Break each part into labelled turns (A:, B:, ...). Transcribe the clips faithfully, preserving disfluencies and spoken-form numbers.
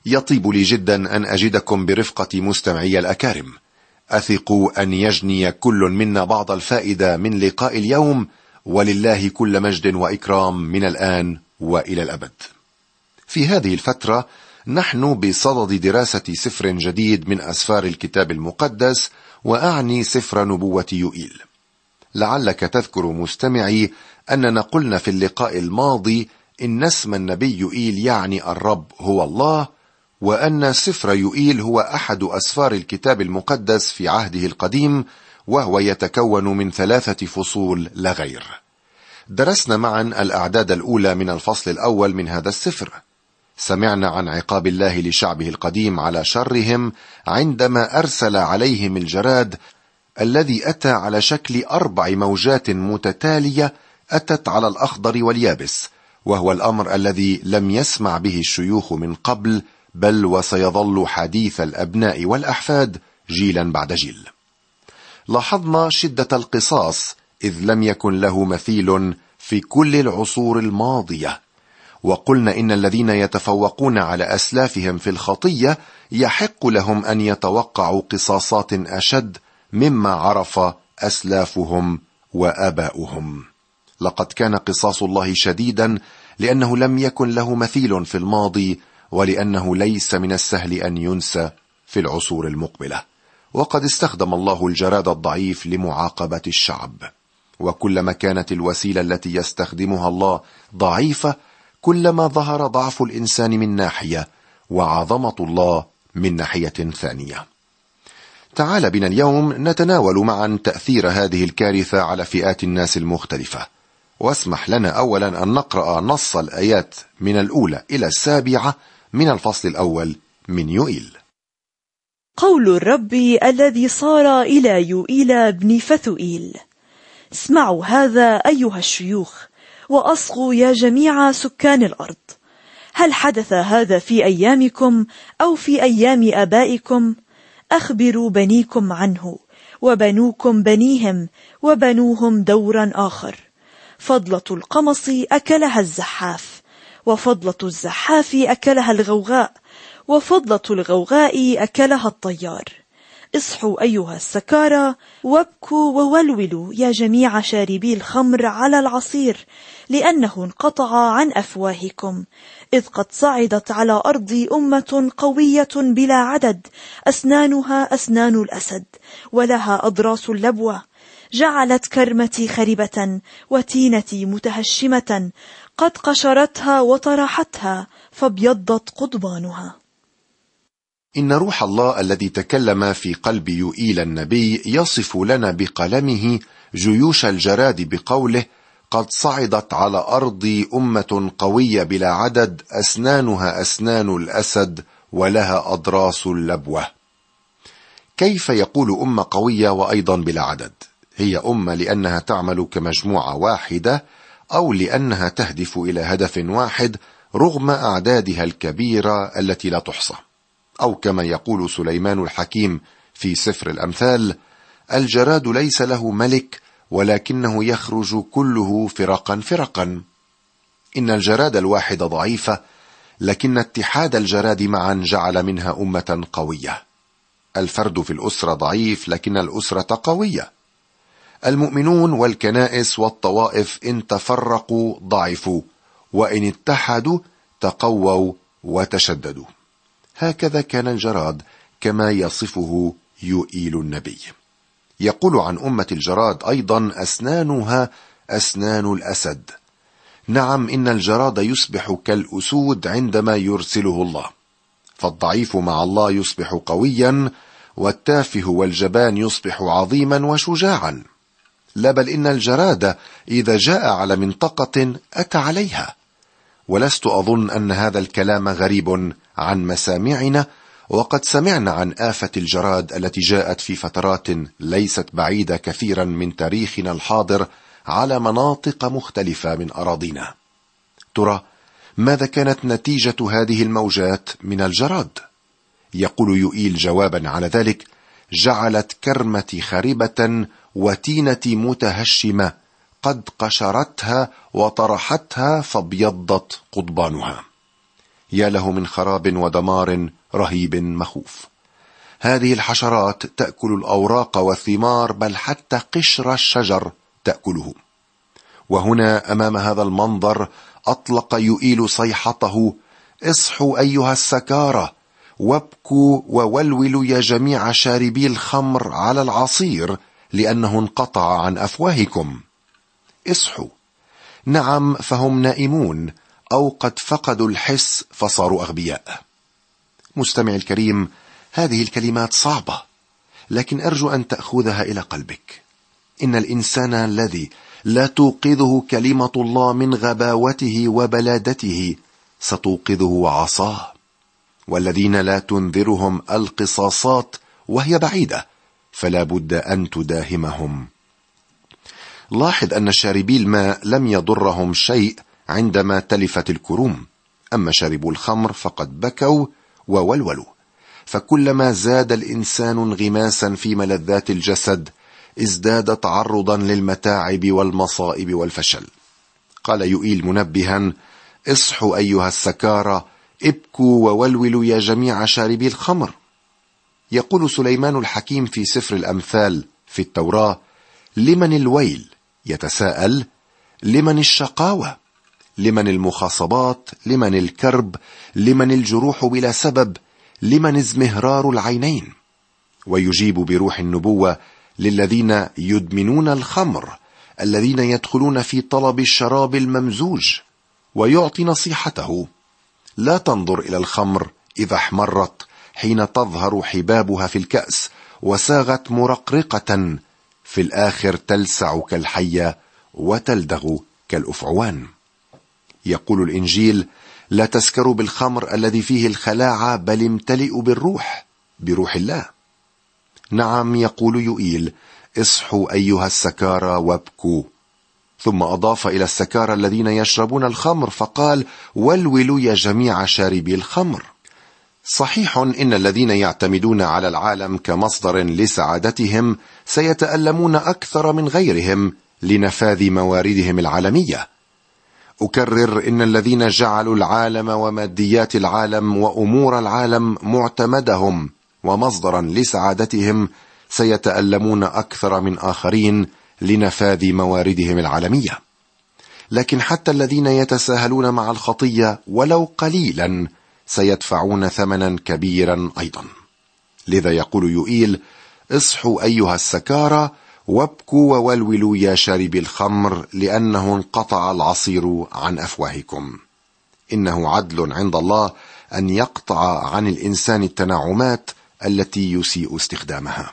A: يطيب لي جدا أن أجدكم برفقة مستمعي الأكارم. أثق أن يجني كل منا بعض الفائدة من لقاء اليوم، ولله كل مجد وإكرام من الآن وإلى الأبد. في هذه الفترة نحن بصدد دراسة سفر جديد من أسفار الكتاب المقدس، وأعني سفر نبوة يوئيل. لعلك تذكر مستمعي أننا قلنا في اللقاء الماضي إن اسم النبي يوئيل يعني الرب هو الله، وأن سفر يوئيل هو أحد أسفار الكتاب المقدس في عهده القديم، وهو يتكون من ثلاثة فصول لا غير. درسنا معا الأعداد الأولى من الفصل الأول من هذا السفر. سمعنا عن عقاب الله لشعبه القديم على شرهم عندما أرسل عليهم الجراد الذي أتى على شكل أربع موجات متتالية أتت على الأخضر واليابس، وهو الأمر الذي لم يسمع به الشيوخ من قبل، بل وسيظل حديث الأبناء والأحفاد جيلا بعد جيل. لاحظنا شدة القصاص إذ لم يكن له مثيل في كل العصور الماضية، وقلنا إن الذين يتفوقون على أسلافهم في الخطية يحق لهم أن يتوقعوا قصاصات أشد مما عرف أسلافهم وآباؤهم. لقد كان قصاص الله شديدا لأنه لم يكن له مثيل في الماضي، ولأنه ليس من السهل أن ينسى في العصور المقبلة. وقد استخدم الله الجراد الضعيف لمعاقبة الشعب، وكلما كانت الوسيلة التي يستخدمها الله ضعيفة كلما ظهر ضعف الإنسان من ناحية وعظمة الله من ناحية ثانية. تعال بنا اليوم نتناول معا تأثير هذه الكارثة على فئات الناس المختلفة، واسمح لنا أولا أن نقرأ نص الآيات من الأولى إلى السابعة من الفصل الأول من يوئيل.
B: قول الرب الذي صار إلى يوئيل بن فتوئيل: اسمعوا هذا أيها الشيوخ، وأصغوا يا جميع سكان الأرض. هل حدث هذا في أيامكم أو في أيام آبائكم؟ أخبروا بنيكم عنه، وبنوكم بنيهم، وبنوهم دورا آخر. فضلة القمص أكلها الزحاف، وفضلة الزحاف أكلها الغوغاء، وفضلة الغوغاء أكلها الطيار. اصحوا أيها السكارى وابكوا وولولوا يا جميع شاربي الخمر على العصير، لأنه انقطع عن أفواهكم. إذ قد صعدت على أرضي أمة قوية بلا عدد، أسنانها أسنان الأسد، ولها أضراس اللبوة. جعلت كرمتي خربة، وتينتي متهشمة، قد قشرتها وطرحتها، فابيضت قضبانها.
A: إن روح الله الذي تكلم في قلب يوئيل النبي يصف لنا بقلمه جيوش الجراد بقوله: قد صعدت على أرضي أمة قوية بلا عدد، أسنانها أسنان الأسد، ولها أضراس اللبوة. كيف يقول أمة قوية وأيضا بلا عدد؟ هي أمة لأنها تعمل كمجموعة واحدة، أو لأنها تهدف إلى هدف واحد رغم أعدادها الكبيرة التي لا تحصى، أو كما يقول سليمان الحكيم في سفر الأمثال: الجراد ليس له ملك، ولكنه يخرج كله فرقا فرقا. إن الجراد الواحد ضعيفة، لكن اتحاد الجراد معا جعل منها أمة قوية. الفرد في الأسرة ضعيف، لكن الأسرة قوية. المؤمنون والكنائس والطوائف إن تفرقوا ضعفوا، وإن اتحدوا تقووا وتشددوا. هكذا كان الجراد كما يصفه يوئيل النبي. يقول عن أمة الجراد أيضا: أسنانها أسنان الأسد. نعم، إن الجراد يصبح كالأسود عندما يرسله الله، فالضعيف مع الله يصبح قويا، والتافه والجبان يصبح عظيما وشجاعا. لا، بل إن الجراد إذا جاء على منطقة أتى عليها. ولست أظن أن هذا الكلام غريب عن مسامعنا، وقد سمعنا عن آفة الجراد التي جاءت في فترات ليست بعيدة كثيرا من تاريخنا الحاضر على مناطق مختلفة من أراضينا. ترى ماذا كانت نتيجة هذه الموجات من الجراد؟ يقول يوئيل جوابا على ذلك: جعلت كرمتي خربة، وتينتي متهشمة، قد قشرتها وطرحتها، فابيضت قضبانها. يا له من خراب ودمار رهيب مخوف. هذه الحشرات تأكل الأوراق والثمار، بل حتى قشر الشجر تأكله. وهنا أمام هذا المنظر أطلق يؤيل صيحته: اصحوا أيها السكارى، وابكوا وولولوا يا جميع شاربي الخمر على العصير، لأنه انقطع عن أفواهكم. اصحوا، نعم، فهم نائمون أو قد فقدوا الحس فصاروا أغبياء. مستمع الكريم، هذه الكلمات صعبة، لكن أرجو أن تأخذها إلى قلبك. إن الإنسان الذي لا توقظه كلمة الله من غباوته وبلادته ستوقظه عصاه، والذين لا تنذرهم القصاصات وهي بعيدة فلا بد أن تداهمهم. لاحظ أن شاربي الماء لم يضرهم شيء عندما تلفت الكروم، أما شاربوا الخمر فقد بكوا وولولوا. فكلما زاد الإنسان انغماسا في ملذات الجسد ازداد تعرضا للمتاعب والمصائب والفشل. قال يؤيل منبها: اصحوا أيها السكارى، ابكوا وولولوا يا جميع شاربي الخمر. يقول سليمان الحكيم في سفر الأمثال في التوراة: لمن الويل؟ يتساءل: لمن الشقاوة؟ لمن المخاصبات؟ لمن الكرب؟ لمن الجروح بلا سبب؟ لمن ازمهرار العينين؟ ويجيب بروح النبوة: للذين يدمنون الخمر، الذين يدخلون في طلب الشراب الممزوج. ويعطي نصيحته: لا تنظر إلى الخمر إذا احمرت، حين تظهر حبابها في الكأس وساغت مرقرقة، في الآخر تلسع كالحية وتلدغ كالأفعوان. يقول الإنجيل: لا تسكروا بالخمر الذي فيه الخلاعة، بل امتلئوا بالروح، بروح الله. نعم، يقول يؤيل: اصحوا أيها السكارى وابكوا. ثم أضاف إلى السكارى الذين يشربون الخمر فقال: ولولوا يا جميع شاربي الخمر. صحيح إن الذين يعتمدون على العالم كمصدر لسعادتهم سيتألمون أكثر من غيرهم لنفاذ مواردهم العالمية. أكرر: إن الذين جعلوا العالم وماديات العالم وأمور العالم معتمدهم ومصدرا لسعادتهم سيتألمون أكثر من آخرين لنفاذ مواردهم العالمية. لكن حتى الذين يتساهلون مع الخطية ولو قليلا سيدفعون ثمنا كبيرا أيضا. لذا يقول يؤيل: اصحوا أيها السكارى وابكوا وولولوا يا شاربي الخمر، لأنه انقطع العصير عن أفواهكم. إنه عدل عند الله أن يقطع عن الإنسان التنعمات التي يسيء استخدامها.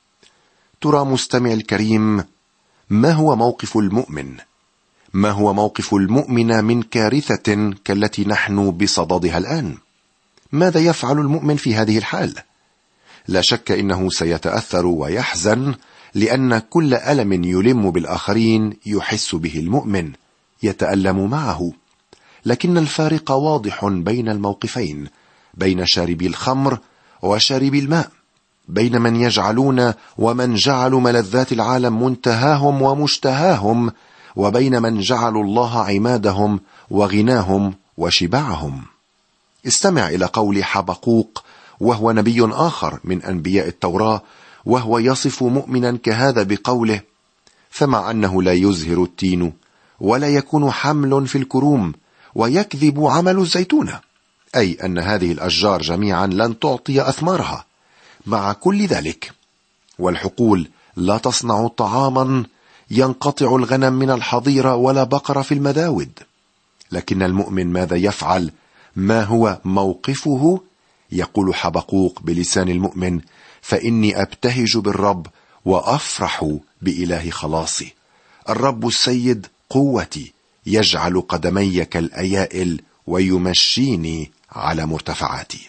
A: ترى مستمع الكريم، ما هو موقف المؤمن؟ ما هو موقف المؤمن من كارثة كالتي نحن بصددها الآن؟ ماذا يفعل المؤمن في هذه الحال؟ لا شك إنه سيتأثر ويحزن، لأن كل ألم يلم بالآخرين يحس به المؤمن، يتألم معه. لكن الفارق واضح بين الموقفين، بين شاربي الخمر وشاربي الماء، بين من يجعلون ومن جعلوا ملذات العالم منتهاهم ومشتهاهم، وبين من جعلوا الله عمادهم وغناهم وشبعهم. استمع إلى قول حبقوق، وهو نبي آخر من أنبياء التوراة، وهو يصف مؤمنا كهذا بقوله: فمع أنه لا يزهر التين ولا يكون حمل في الكروم ويكذب عمل الزيتونة، أي أن هذه الأشجار جميعا لن تعطي أثمارها. مع كل ذلك والحقول لا تصنع طعاما، ينقطع الغنم من الحظيرة ولا بقر في المداود. لكن المؤمن ماذا يفعل؟ ما هو موقفه؟ يقول حبقوق بلسان المؤمن: فإني أبتهج بالرب وأفرح بإله خلاصي. الرب السيد قوتي، يجعل قدمي كالأيائل ويمشيني على مرتفعاتي.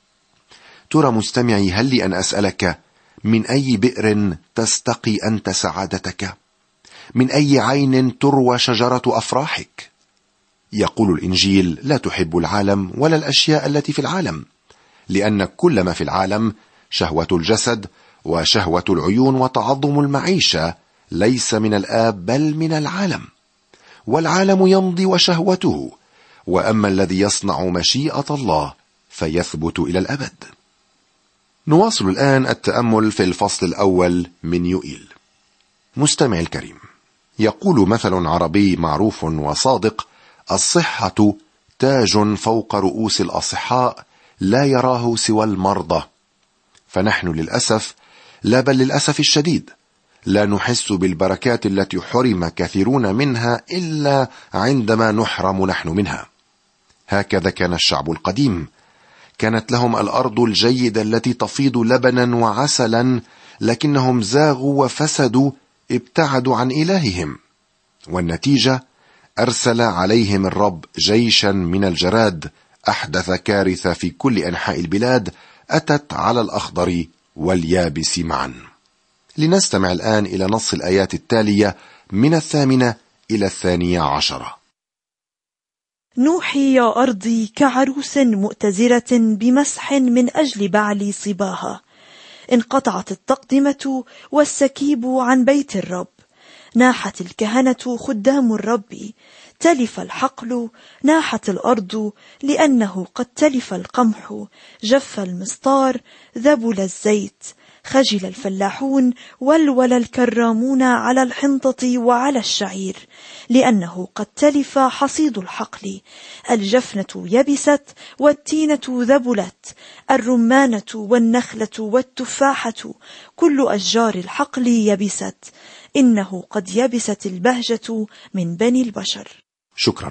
A: ترى مستمعي، هل لي أن أسألك: من أي بئر تستقي أنت سعادتك؟ من أي عين تروى شجرة أفراحك؟ يقول الإنجيل: لا تحب العالم ولا الأشياء التي في العالم، لأن كل ما في العالم، شهوة الجسد وشهوة العيون وتعظم المعيشة، ليس من الآب بل من العالم. والعالم يمضي وشهوته، وأما الذي يصنع مشيئة الله فيثبت إلى الأبد. نواصل الآن التأمل في الفصل الأول من يوئيل. مستمع الكريم، يقول مثل عربي معروف وصادق: الصحة تاج فوق رؤوس الأصحاء لا يراه سوى المرضى. فنحن للأسف، لا بل للأسف الشديد، لا نحس بالبركات التي حرم كثيرون منها إلا عندما نحرم نحن منها. هكذا كان الشعب القديم، كانت لهم الأرض الجيدة التي تفيض لبنا وعسلا، لكنهم زاغوا وفسدوا، ابتعدوا عن إلههم، والنتيجة أرسل عليهم الرب جيشا من الجراد، أحدث كارثة في كل أنحاء البلاد أتت على الأخضر واليابس معا. لنستمع الآن إلى نص الآيات التالية من الثامنة إلى الثانية عشرة.
B: نوحي يا أرضي كعروس مؤتزرة بمسح من أجل بعل صباها. انقطعت التقدمة والسكيب عن بيت الرب. ناحت الكهنة خدام الرب. تلف الحقل، ناحت الأرض، لأنه قد تلف القمح. جف المسطار، ذبل الزيت. خجل الفلاحون، ولول الكرامون على الحنطة وعلى الشعير، لأنه قد تلف حصيد الحقل. الجفنة يبست والتينة ذبلت، الرمانة والنخلة والتفاحة، كل أشجار الحقل يبست. إنه قد يبست البهجة من بني البشر.
A: شكرا.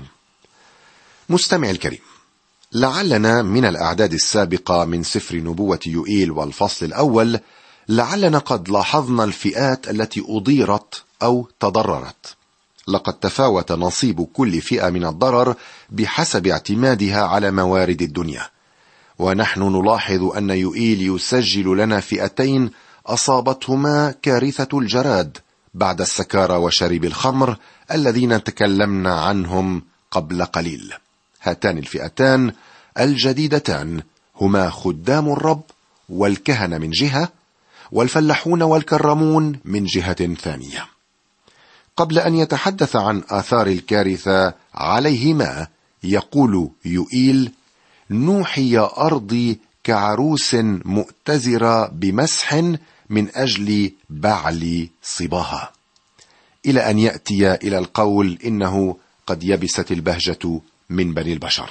A: مستمع الكريم، لعلنا من الأعداد السابقة من سفر نبوة يوئيل والفصل الأول، لعلنا قد لاحظنا الفئات التي أضيرت أو تضررت. لقد تفاوت نصيب كل فئة من الضرر بحسب اعتمادها على موارد الدنيا، ونحن نلاحظ أن يوئيل يسجل لنا فئتين أصابتهما كارثة الجراد بعد السكارى وشرب الخمر الذين تكلمنا عنهم قبل قليل. هاتان الفئتان الجديدتان هما خدام الرب والكهنة من جهة، والفلاحون والكرمون من جهة ثانية. قبل أن يتحدث عن آثار الكارثة عليهما، يقول يوئيل: نوحي يا أرضي كعروس مؤتزرة بمسح من أجل بعل صباها، إلى أن يأتي إلى القول: إنه قد يبست البهجة من بني البشر.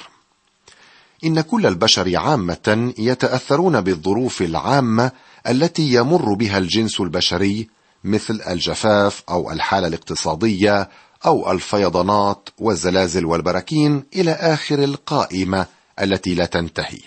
A: إن كل البشر عامة يتأثرون بالظروف العامة التي يمر بها الجنس البشري، مثل الجفاف أو الحالة الاقتصادية أو الفيضانات والزلازل والبراكين إلى آخر القائمة التي لا تنتهي.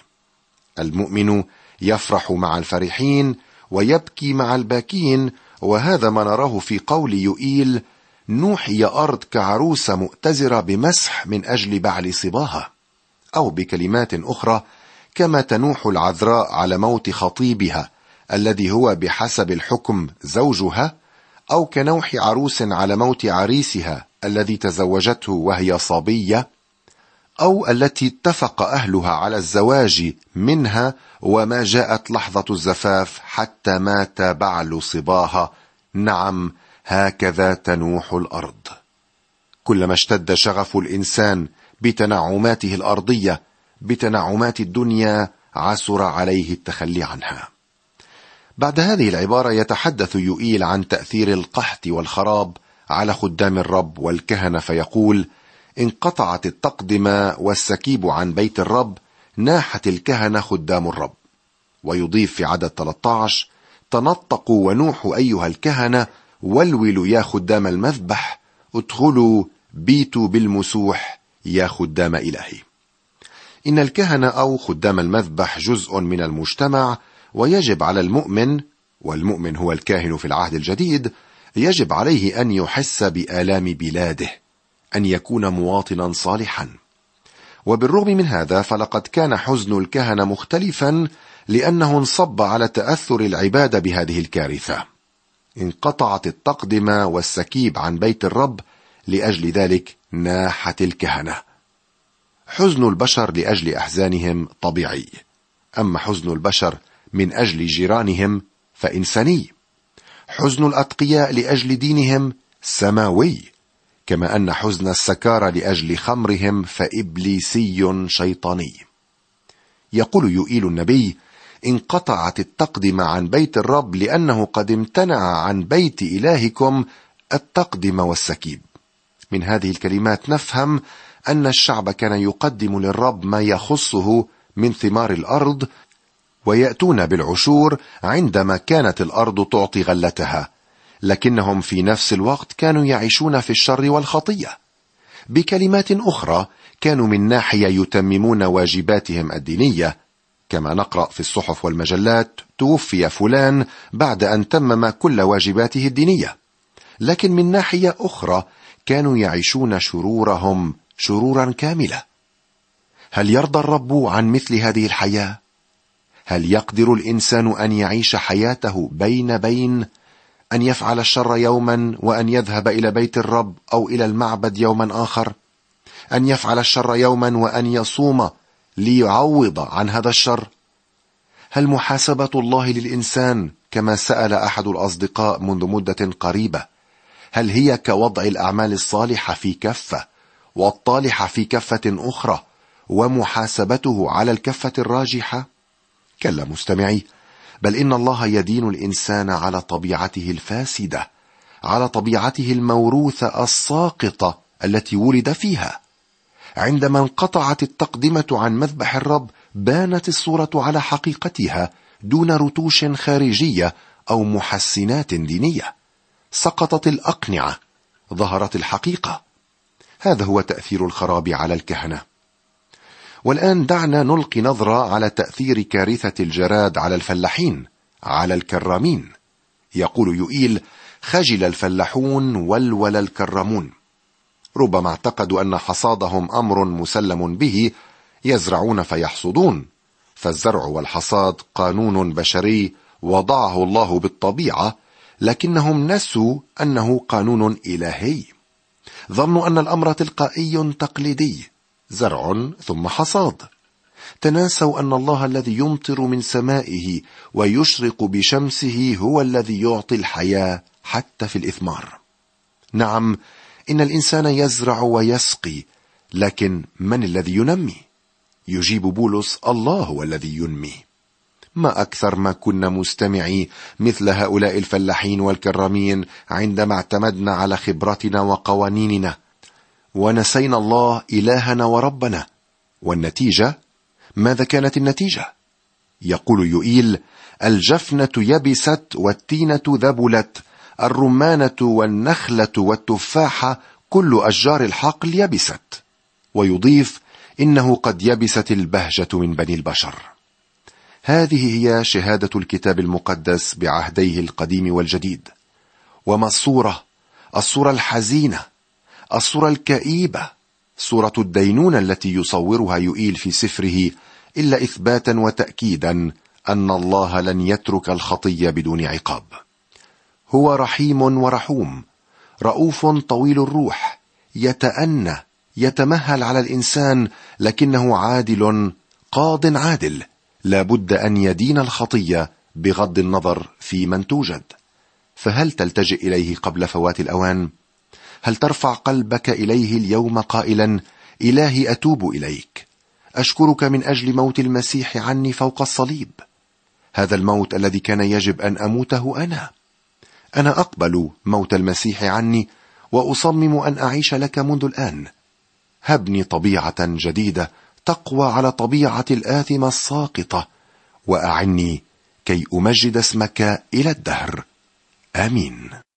A: المؤمن يفرح مع الفرحين ويبكي مع الباكين، وهذا ما نراه في قول يوئيل: نوحي يا أرض كعروس مؤتزرة بمسح من أجل بعل صباها. أو بكلمات أخرى، كما تنوح العذراء على موت خطيبها الذي هو بحسب الحكم زوجها، أو كنوح عروس على موت عريسها الذي تزوجته وهي صبية، أو التي اتفق أهلها على الزواج منها وما جاءت لحظة الزفاف حتى مات بعل صباها. نعم، هكذا تنوح الأرض. كلما اشتد شغف الإنسان بتنعماته الأرضية بتنعمات الدنيا، عسر عليه التخلي عنها. بعد هذه العبارة يتحدث يوئيل عن تأثير القحط والخراب على خدام الرب والكهنة، فيقول: انقطعت التقدمة والسكيب عن بيت الرب، ناحت الكهنة خدام الرب. ويضيف في عدد ثلاثة عشر: تنطقوا ونوحوا أيها الكهنة، ولولوا يا خدام المذبح، ادخلوا بيتوا بالمسوح يا خدام إلهي. إن الكهنة أو خدام المذبح جزء من المجتمع، ويجب على المؤمن، والمؤمن هو الكاهن في العهد الجديد، يجب عليه أن يحس بآلام بلاده، أن يكون مواطنا صالحا. وبالرغم من هذا فلقد كان حزن الكهنة مختلفا، لأنه انصب على تأثر العبادة بهذه الكارثة. انقطعت التقدمة والسكيب عن بيت الرب، لأجل ذلك ناحت الكهنة. حزن البشر لأجل أحزانهم طبيعي، أما حزن البشر من أجل جيرانهم فإنساني. حزن الأتقياء لأجل دينهم سماوي، كما أن حزن السكارى لأجل خمرهم فإبليسي شيطاني. يقول يوئيل النبي: انقطعت التقدمة عن بيت الرب لأنه قد امتنع عن بيت إلهكم التقدمة والسكيب. من هذه الكلمات نفهم أن الشعب كان يقدم للرب ما يخصه من ثمار الأرض، ويأتون بالعشور عندما كانت الأرض تعطي غلتها، لكنهم في نفس الوقت كانوا يعيشون في الشر والخطية. بكلمات أخرى، كانوا من ناحية يتممون واجباتهم الدينية، كما نقرأ في الصحف والمجلات: توفي فلان بعد أن تمم كل واجباته الدينية. لكن من ناحية أخرى كانوا يعيشون شرورهم شرورا كاملة. هل يرضى الرب عن مثل هذه الحياة؟ هل يقدر الإنسان أن يعيش حياته بين بين، أن يفعل الشر يوما وأن يذهب إلى بيت الرب أو إلى المعبد يوما آخر؟ أن يفعل الشر يوما وأن يصوم ليعوض عن هذا الشر؟ هل محاسبة الله للإنسان، كما سأل أحد الأصدقاء منذ مدة قريبة، هل هي كوضع الأعمال الصالحة في كفة والطالحة في كفة أخرى ومحاسبته على الكفة الراجحة؟ كلا مستمعي، بل إن الله يدين الإنسان على طبيعته الفاسدة، على طبيعته الموروثة الساقطة التي ولد فيها. عندما انقطعت التقدمة عن مذبح الرب بانت الصورة على حقيقتها دون رتوش خارجية أو محسنات دينية. سقطت الأقنعة، ظهرت الحقيقة. هذا هو تأثير الخراب على الكهنة. والآن دعنا نلقي نظرة على تأثير كارثة الجراد على الفلاحين، على الكرامين. يقول يوئيل: خجل الفلاحون والول الكرامون. ربما اعتقدوا أن حصادهم أمر مسلم به، يزرعون فيحصدون، فالزرع والحصاد قانون بشري وضعه الله بالطبيعة، لكنهم نسوا أنه قانون إلهي. ظنوا أن الأمر تلقائي تقليدي، زرع ثم حصاد. تناسوا أن الله الذي يمطر من سمائه ويشرق بشمسه هو الذي يعطي الحياة حتى في الإثمار. نعم، إن الإنسان يزرع ويسقي، لكن من الذي ينمي؟ يجيب بولس: الله هو الذي ينمي. ما أكثر ما كنا مستمعي مثل هؤلاء الفلاحين والكرامين عندما اعتمدنا على خبرتنا وقوانيننا ونسينا الله إلهنا وربنا. والنتيجة، ماذا كانت النتيجة؟ يقول يوئيل: الجفنة يبست والتينة ذبلت، الرمانة والنخلة والتفاحة كل أشجار الحقل يبست. ويضيف: إنه قد يبست البهجة من بني البشر. هذه هي شهادة الكتاب المقدس بعهديه القديم والجديد. وما الصورة؟ الصورة الحزينة، الصورة الكئيبة، صورة الدينونة التي يصورها يوئيل في سفره، إلا إثباتا وتأكيدا أن الله لن يترك الخطية بدون عقاب. هو رحيم ورحوم، رؤوف طويل الروح، يتأنى، يتمهل على الإنسان، لكنه عادل، قاض عادل، لا بد أن يدين الخطية بغض النظر في من توجد. فهل تلتجئ إليه قبل فوات الأوان؟ هل ترفع قلبك إليه اليوم قائلا: إلهي أتوب إليك، أشكرك من أجل موت المسيح عني فوق الصليب، هذا الموت الذي كان يجب أن أموته أنا. أنا أقبل موت المسيح عني وأصمم أن أعيش لك منذ الآن. هبني طبيعة جديدة تقوى على طبيعة الآثمة الساقطة، وأعني كي أمجد اسمك إلى الدهر. آمين.